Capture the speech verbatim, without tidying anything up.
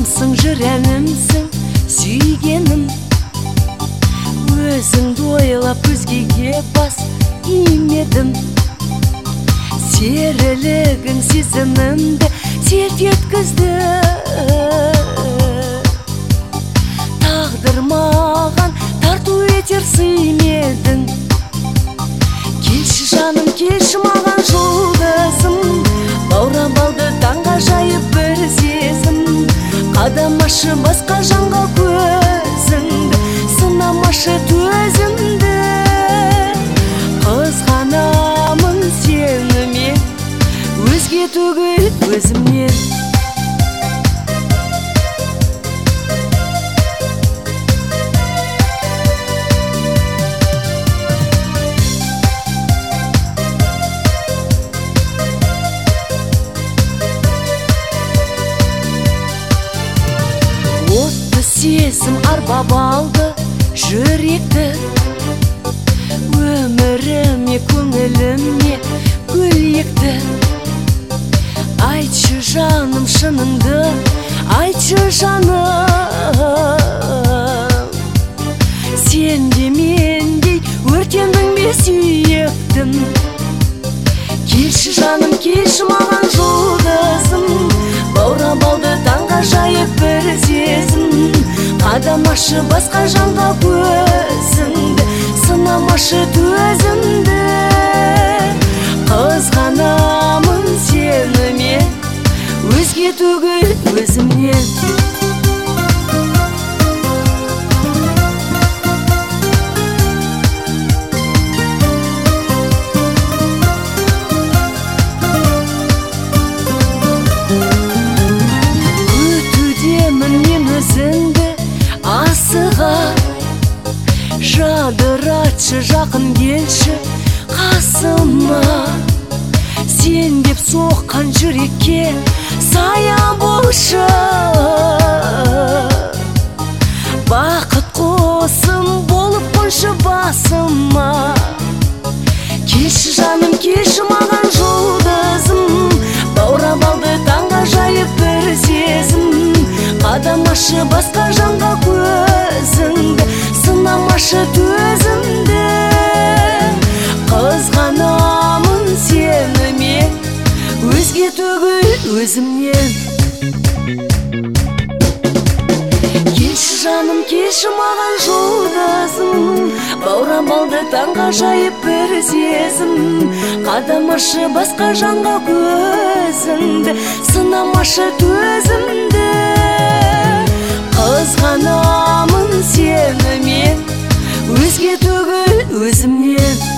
жанымсың, жүрәнімсің, сүйгенім. Өзіңді ойлап өзгеге бас имедім. Серілігің сезімімді селт еткізді. Тағдыр маған тарту етер сыймедің. Келші жаным, келші маған жұлдызым, баурап алды таңғажайып бір сезім. Қадамашы басқа жанға көзіңді, сынамашы төзімді. Қызғанамын сені мен, өзге түгіл өзімнен. Отты сезім арбап алды жүректі. Өміріме, көңіліме гүл екті. Айтшы жаным шыныңды, айтшы жаным. Сен де мендей өртендің бе сүйектім. Келші жаным, келші маған жұлдызым, баурап алды таңғажайып бір сезім. Қадамашы басқа жанға көзіңді, сынамашы төзімді. Қызғанамын сені мен, өзге түгіл өзімнен. Күтудемін мен өзіңді асыға. Жадыратшы, жақын келші қасыма. Сен деп соққан жүрекке сая болшы. Бақыт қосым болып қоншы басыма. Келші жаным, келші маған жұлдызым, баурап алды таңғажайып бір сезім. Қадамашы басқа жанға көзіңді, сынамашы төзімді. Қызғанамын сені мен, өзге түгіл өзімнен. Келші жаным, келші маған жұлдызым, баурап алды таңғажайып бір сезім. Қадамашы басқа жанға көзіңді, сынамашы төзімді. Қызғанамын сені мен, өзге түгіл өзімнен.